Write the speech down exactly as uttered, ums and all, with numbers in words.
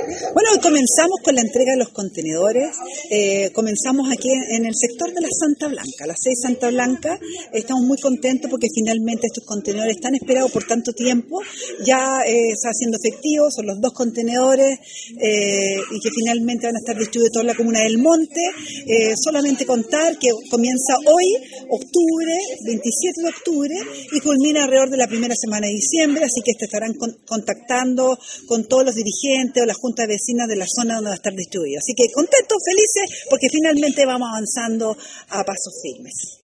Bueno, hoy comenzamos con la entrega de los contenedores. Eh, comenzamos aquí en el sector de la Santa Blanca, la seis Santa Blanca. Estamos muy contentos porque finalmente estos contenedores tan esperados por tanto tiempo ya eh, está siendo efectivos. Son los dos contenedores eh, y que finalmente van a estar distribuidos en toda la comuna del Monte. Eh, solamente contar que comienza hoy, octubre, veintisiete de octubre, y culmina alrededor de la primera semana de diciembre, así que te estarán con, contactando con todos los dirigentes o la junta de vecinas de la zona donde va a estar distribuido. Así que contentos, felices, porque finalmente vamos avanzando a pasos firmes.